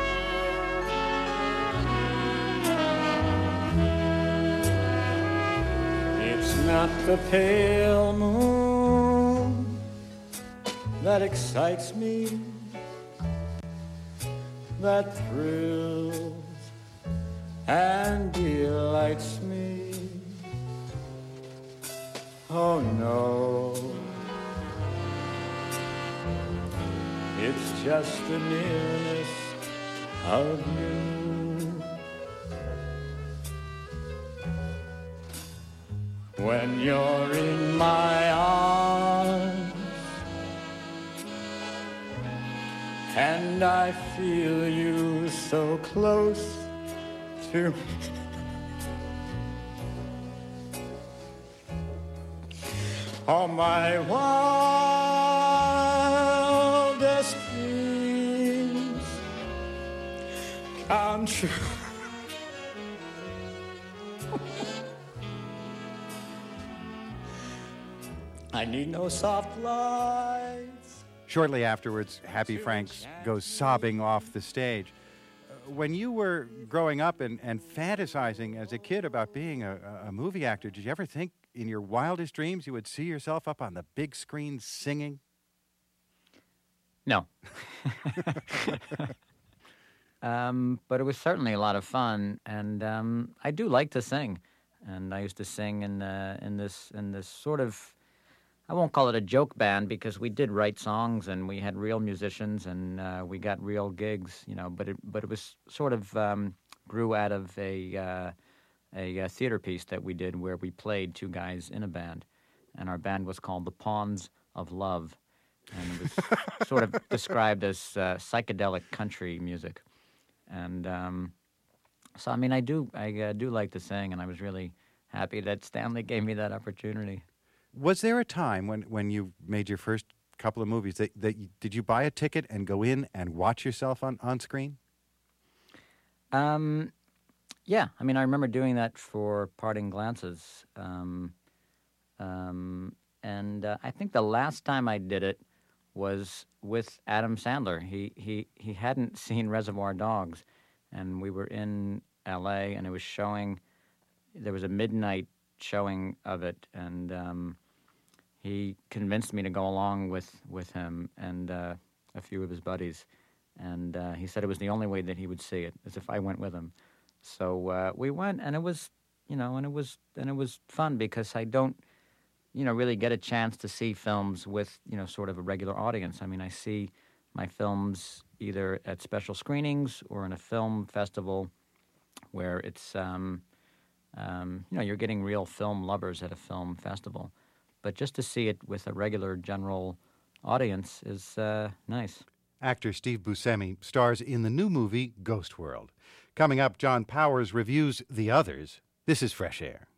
It's not the pale moon that excites me, that thrills and delights me. Oh no, it's just the nearness of you. When you're in my arms and I feel you so close to me, all my wildest dreams come true. I need no soft lights. Shortly afterwards, Happy Franks goes sobbing off the stage. When you were growing up and fantasizing as a kid about being a movie actor, did you ever think in your wildest dreams you would see yourself up on the big screen singing? No. But it was certainly a lot of fun, and I do like to sing. And I used to sing in this sort of I won't call it a joke band because we did write songs and we had real musicians and we got real gigs, but it was sort of grew out of a theater piece that we did where we played two guys in a band, and our band was called the Pawns of Love, and it was sort of described as psychedelic country music. And so, I mean, I do like to sing, and I was really happy that Stanley gave me that opportunity. Was there a time when you made your first couple of movies that did you buy a ticket and go in and watch yourself on screen? Yeah, I mean, I remember doing that for Parting Glances, and I think the last time I did it was with Adam Sandler. He hadn't seen Reservoir Dogs, and we were in L.A. and it was showing. There was a midnight showing of it, and he convinced me to go along with him and a few of his buddies, and he said it was the only way that he would see it, as if I went with him. So we went, and it was, and it was fun because I don't, really get a chance to see films with, sort of a regular audience. I mean, I see my films either at special screenings or in a film festival where it's, you're getting real film lovers at a film festival. But just to see it with a regular general audience is nice. Actor Steve Buscemi stars in the new movie Ghost World. Coming up, John Powers reviews The Others. This is Fresh Air.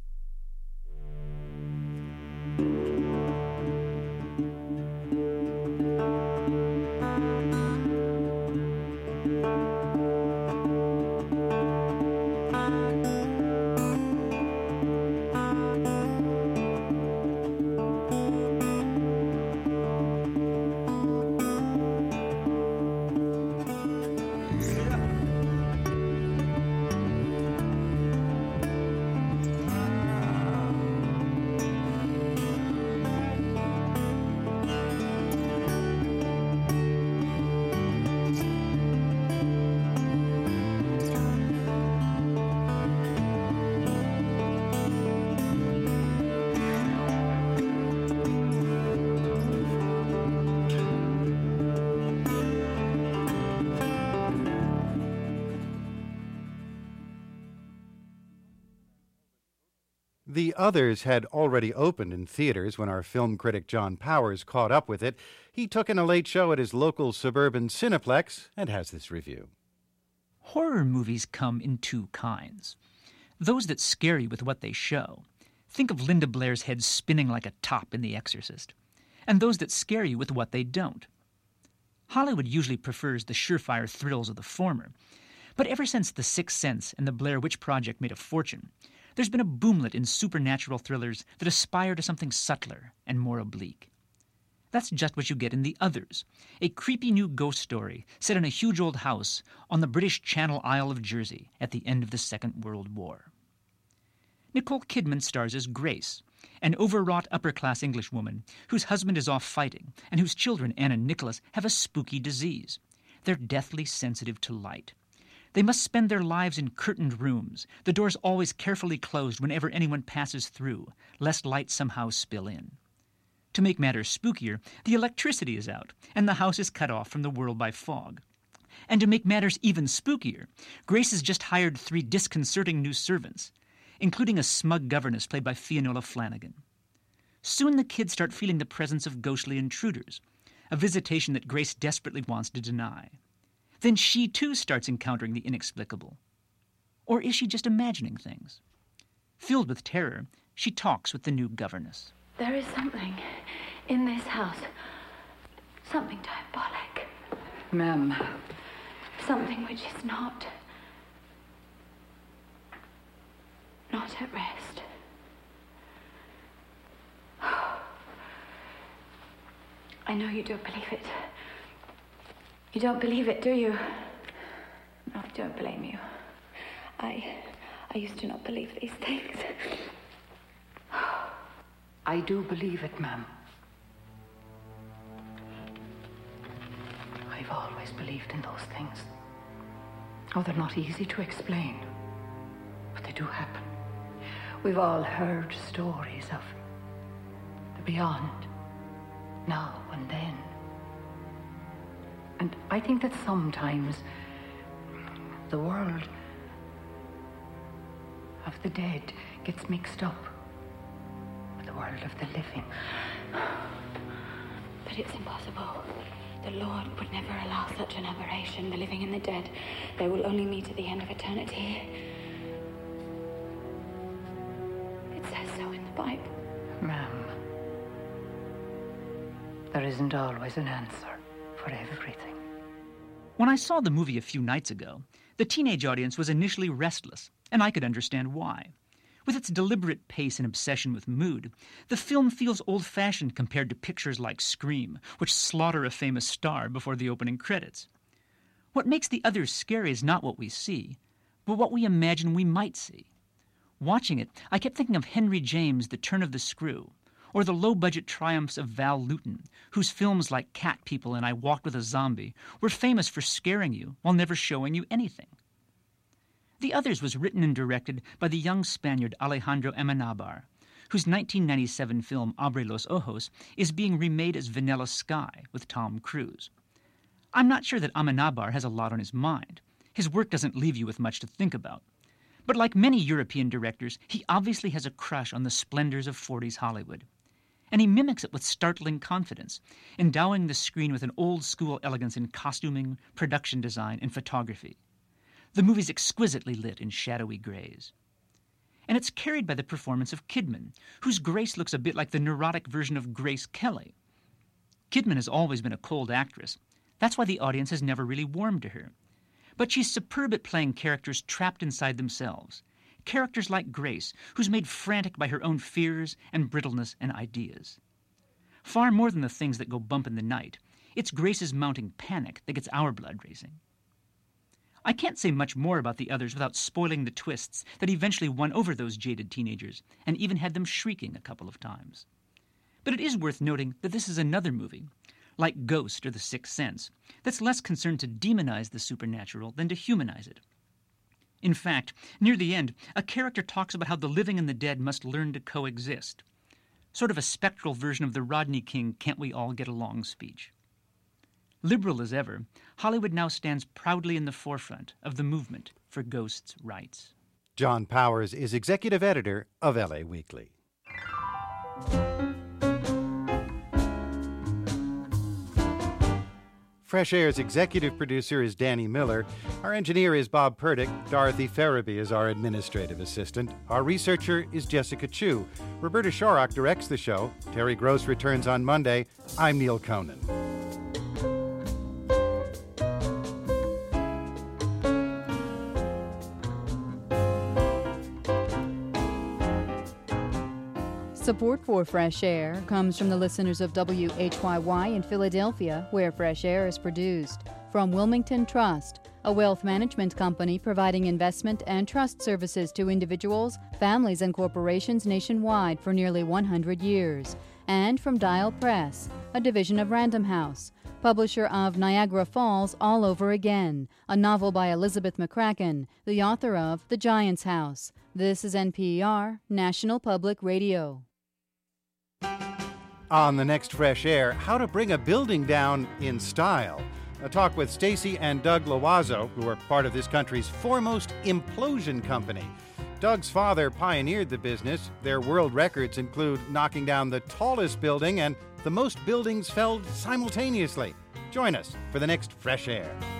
The Others had already opened in theaters when our film critic John Powers caught up with it. He took in a late show at his local suburban Cineplex and has this review. Horror movies come in two kinds. Those that scare you with what they show. Think of Linda Blair's head spinning like a top in The Exorcist. And those that scare you with what they don't. Hollywood usually prefers the surefire thrills of the former. But ever since The Sixth Sense and the Blair Witch Project made a fortune, there's been a boomlet in supernatural thrillers that aspire to something subtler and more oblique. That's just what you get in The Others, a creepy new ghost story set in a huge old house on the British Channel Isle of Jersey at the end of the Second World War. Nicole Kidman stars as Grace, an overwrought upper-class Englishwoman whose husband is off fighting and whose children, Anne and Nicholas, have a spooky disease. They're deathly sensitive to light. They must spend their lives in curtained rooms, the doors always carefully closed whenever anyone passes through, lest light somehow spill in. To make matters spookier, the electricity is out, and the house is cut off from the world by fog. And to make matters even spookier, Grace has just hired 3 disconcerting new servants, including a smug governess played by Fionnuala Flanagan. Soon the kids start feeling the presence of ghostly intruders, a visitation that Grace desperately wants to deny. Then she, too, starts encountering the inexplicable. Or is she just imagining things? Filled with terror, she talks with the new governess. There is something in this house. Something diabolic. Ma'am. Something which is not at rest. I know you don't believe it. You don't believe it, do you? No, I don't blame you. I used to not believe these things. I do believe it, ma'am. I've always believed in those things. Oh, they're not easy to explain, but they do happen. We've all heard stories of the beyond, now and then. And I think that sometimes the world of the dead gets mixed up with the world of the living. But it's impossible. The Lord would never allow such an aberration. The living and the dead, they will only meet at the end of eternity. It says so in the Bible. Ma'am, there isn't always an answer for everything. When I saw the movie a few nights ago, the teenage audience was initially restless, and I could understand why. With its deliberate pace and obsession with mood, the film feels old-fashioned compared to pictures like Scream, which slaughter a famous star before the opening credits. What makes the others scary is not what we see, but what we imagine we might see. Watching it, I kept thinking of Henry James' The Turn of the Screw, or the low-budget triumphs of Val Lewton, whose films like Cat People and I Walked with a Zombie were famous for scaring you while never showing you anything. The Others was written and directed by the young Spaniard Alejandro Amenabar, whose 1997 film Abre los Ojos is being remade as Vanilla Sky with Tom Cruise. I'm not sure that Amenabar has a lot on his mind. His work doesn't leave you with much to think about. But like many European directors, he obviously has a crush on the splendors of 40s Hollywood. And he mimics it with startling confidence, endowing the screen with an old-school elegance in costuming, production design, and photography. The movie's exquisitely lit in shadowy grays. And it's carried by the performance of Kidman, whose Grace looks a bit like the neurotic version of Grace Kelly. Kidman has always been a cold actress. That's why the audience has never really warmed to her. But she's superb at playing characters trapped inside themselves. Characters like Grace, who's made frantic by her own fears and brittleness and ideas. Far more than the things that go bump in the night, it's Grace's mounting panic that gets our blood racing. I can't say much more about The Others without spoiling the twists that eventually won over those jaded teenagers and even had them shrieking a couple of times. But it is worth noting that this is another movie, like Ghost or The Sixth Sense, that's less concerned to demonize the supernatural than to humanize it. In fact, near the end, a character talks about how the living and the dead must learn to coexist. Sort of a spectral version of the Rodney King "Can't we all get along" speech. Liberal as ever, Hollywood now stands proudly in the forefront of the movement for ghosts' rights. John Powers is executive editor of LA Weekly. Fresh Air's executive producer is Danny Miller. Our engineer is Bob Purdick. Dorothy Farabee is our administrative assistant. Our researcher is Jessica Chu. Roberta Shorrock directs the show. Terry Gross returns on Monday. I'm Neil Conan. Support for Fresh Air comes from the listeners of WHYY in Philadelphia, where Fresh Air is produced. From Wilmington Trust, a wealth management company providing investment and trust services to individuals, families, and corporations nationwide for nearly 100 years. And from Dial Press, a division of Random House, publisher of Niagara Falls All Over Again, a novel by Elizabeth McCracken, the author of The Giant's House. This is NPR, National Public Radio. On the next Fresh Air, how to bring a building down in style. A talk with Stacy and Doug Loazzo, who are part of this country's foremost implosion company. Doug's father pioneered the business. Their world records include knocking down the tallest building and the most buildings felled simultaneously. Join us for the next Fresh Air.